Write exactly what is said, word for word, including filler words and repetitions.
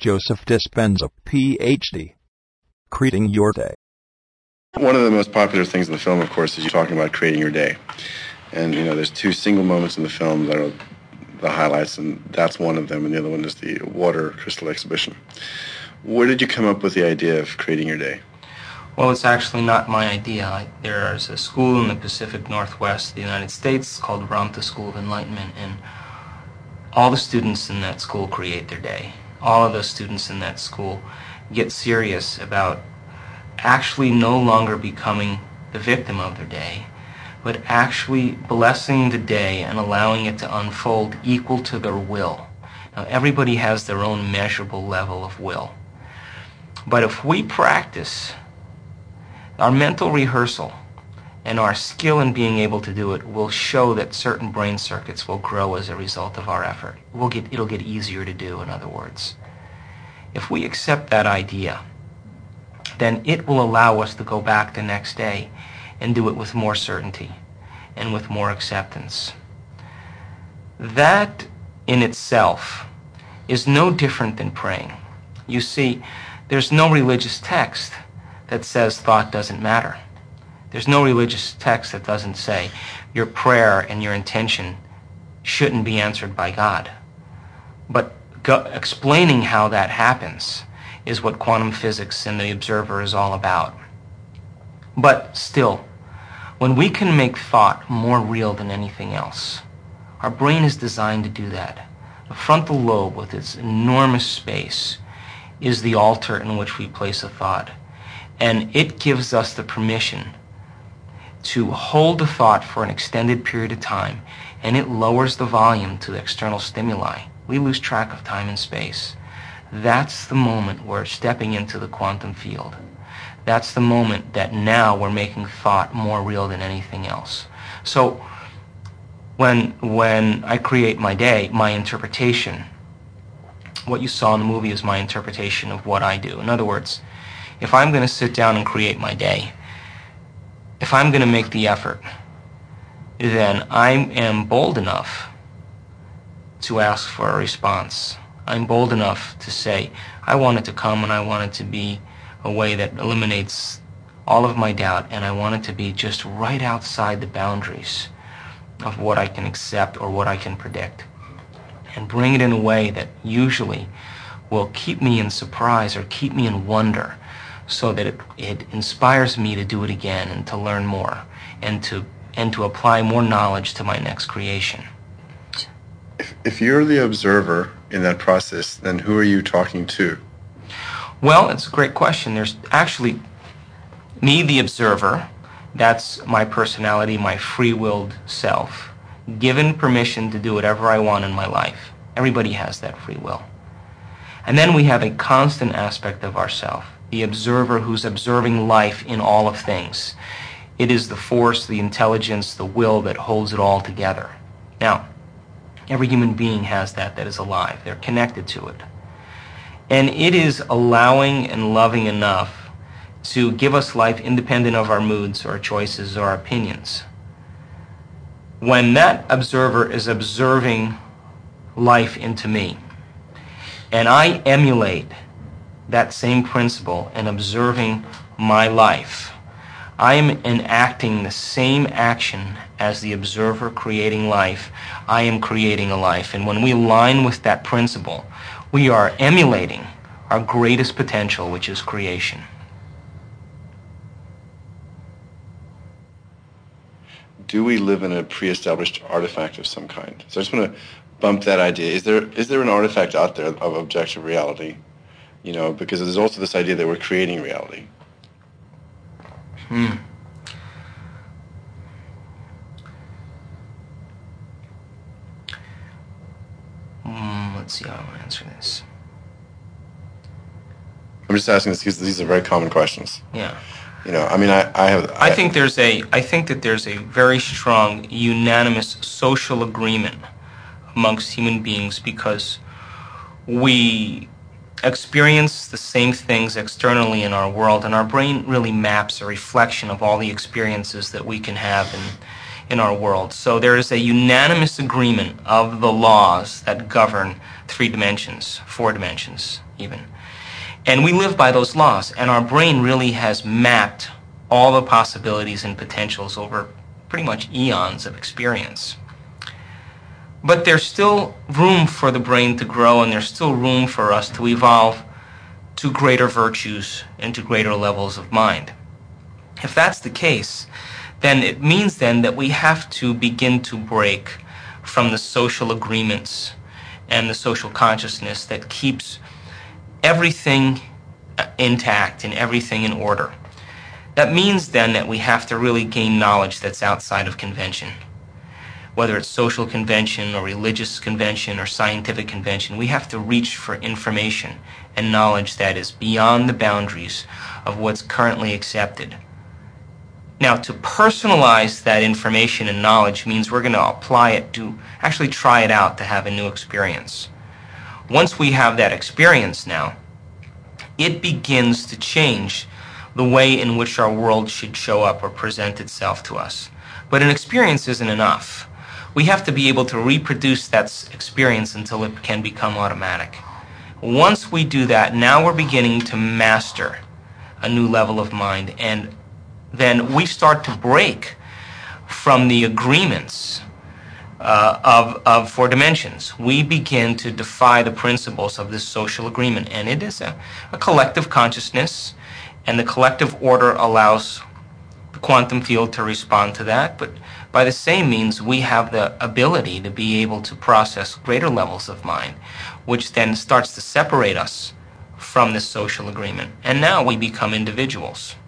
Joseph Dispenza, P H D. Creating Your Day. One of the most popular things in the film, of course, is you talking about creating your day. And, you know, there's two single moments in the film that are the highlights, and that's one of them, and the other one is the water crystal exhibition. Where did you come up with the idea of creating your day? Well, it's actually not my idea. There's a school in the Pacific Northwest of the United States called Ramtha School of Enlightenment, and all the students in that school create their day. All of those students in that school get serious about actually no longer becoming the victim of their day, but actually blessing the day and allowing it to unfold equal to their will. Now, everybody has their own measurable level of will. But if we practice our mental rehearsal and our skill in being able to do it will show that certain brain circuits will grow as a result of our effort. We'll get, it'll get easier to do, in other words. If we accept that idea, then it will allow us to go back the next day and do it with more certainty and with more acceptance. That in itself is no different than praying. You see, there's no religious text that says thought doesn't matter. There's no religious text that doesn't say your prayer and your intention shouldn't be answered by God. But go, explaining how that happens is what quantum physics and the observer is all about. But still, when we can make thought more real than anything else, our brain is designed to do that. The frontal lobe, with its enormous space, is the altar in which we place a thought. And it gives us the permission to hold a thought for an extended period of time, and it lowers the volume to the external stimuli. We lose track of time and space. That's the moment we're stepping into the quantum field. That's the moment that now we're making thought more real than anything else. So when, when I create my day, my interpretation, what you saw in the movie is my interpretation of what I do. In other words, if I'm going to sit down and create my day, if I'm going to make the effort, then I am bold enough to ask for a response. I'm bold enough to say, I want it to come and I want it to be a way that eliminates all of my doubt, and I want it to be just right outside the boundaries of what I can accept or what I can predict, and bring it in a way that usually will keep me in surprise or keep me in wonder, so that it, it inspires me to do it again and to learn more and to and to apply more knowledge to my next creation. If, if you're the observer in that process, then who are you talking to? Well, it's a great question. There's actually me, the observer. That's my personality, my free-willed self, given permission to do whatever I want in my life. Everybody has that free will. And then we have a constant aspect of ourself, the observer who's observing life in all of things. It is the force, the intelligence, the will that holds it all together. Now, every human being has that that is alive. They're connected to it. And it is allowing and loving enough to give us life independent of our moods or choices or opinions. When that observer is observing life into me, and I emulate that same principle in observing my life, I am enacting the same action as the observer creating life. I am creating a life. And when we align with that principle, we are emulating our greatest potential, which is creation. Do we live in a pre-established artifact of some kind? So I just want to bump that idea. Is there is there an artifact out there of objective reality? You know, because there's also this idea that we're creating reality. Hmm. Mm, let's see how I'll answer this. I'm just asking this because these are very common questions. Yeah. You know, I mean, I, I have... I, I think there's a, I think that there's a very strong, unanimous social agreement amongst human beings because we experience the same things externally in our world, and our brain really maps a reflection of all the experiences that we can have in, in our world. So there is a unanimous agreement of the laws that govern three dimensions, four dimensions even. And we live by those laws, and our brain really has mapped all the possibilities and potentials over pretty much eons of experience. But there's still room for the brain to grow, and there's still room for us to evolve to greater virtues and to greater levels of mind. If that's the case, then it means then that we have to begin to break from the social agreements and the social consciousness that keeps everything intact and everything in order. That means then that we have to really gain knowledge that's outside of convention. Whether it's social convention or religious convention or scientific convention, we have to reach for information and knowledge that is beyond the boundaries of what's currently accepted. Now, to personalize that information and knowledge means we're going to apply it to actually try it out to have a new experience. Once we have that experience now, it begins to change the way in which our world should show up or present itself to us. But an experience isn't enough. We have to be able to reproduce that experience until it can become automatic. Once we do that, now we're beginning to master a new level of mind, and then we start to break from the agreements uh, of, of four dimensions. We begin to defy the principles of this social agreement, and it is a, a collective consciousness, and the collective order allows the quantum field to respond to that, but by the same means we have the ability to be able to process greater levels of mind, which then starts to separate us from this social agreement, and now we become individuals.